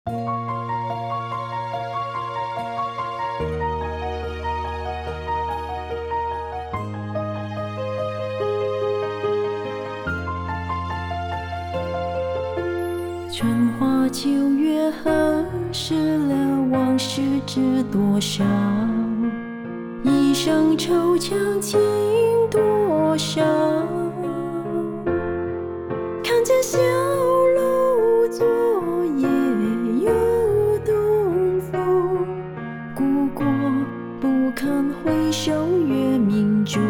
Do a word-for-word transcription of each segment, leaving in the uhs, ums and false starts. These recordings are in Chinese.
春花秋月何时了？往事知多少？一生惆怅情多少？看见小楼昨夜又东风，故国不堪回首月明中。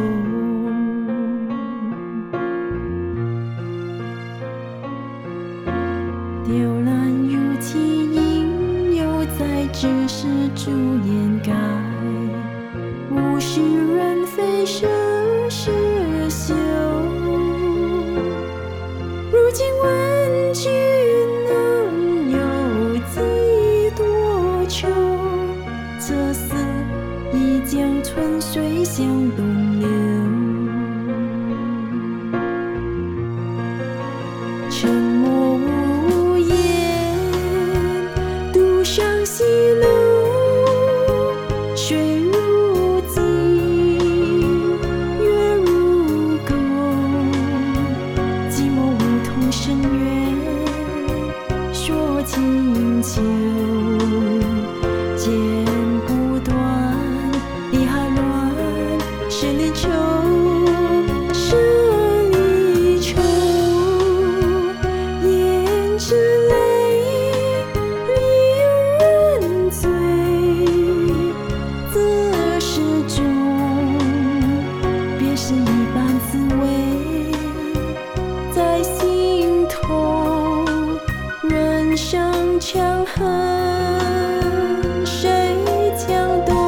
雕栏如其应犹在，只是朱颜改。物是人非涉世休，如今问君能有几多愁？侧思一江春水向东流。沉默无言，独上西路，水如镜，月如钩。寂寞梧桐深院，说清秋。剪不断，理还乱，十里愁，十里愁。胭脂泪，里有人醉。自始终，别是一般滋味在心头。人生强横，谁强夺？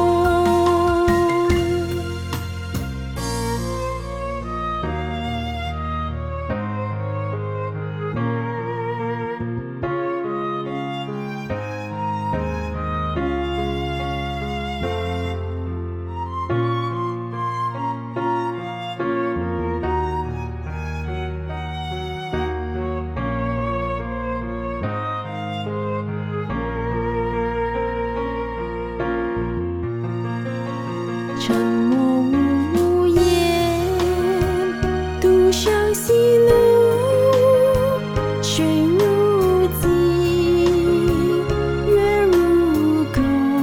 沉默无言，独上西路，水如镜，月如钩。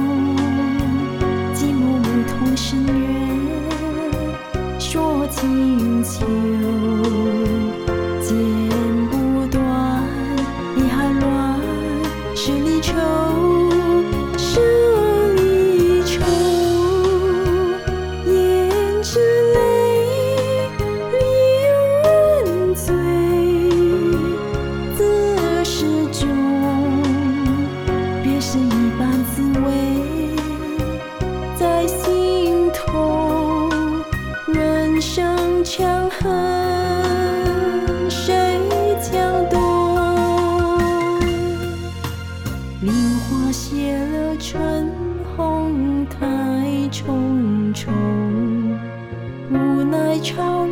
寂寞梧桐深院，说清秋。剪不断，理还乱，十里愁，十里愁。胭脂泪，里有人醉。自始终，别是一般滋味在心头。人生强横，谁强夺？菱花谢了春红太重重，无奈朝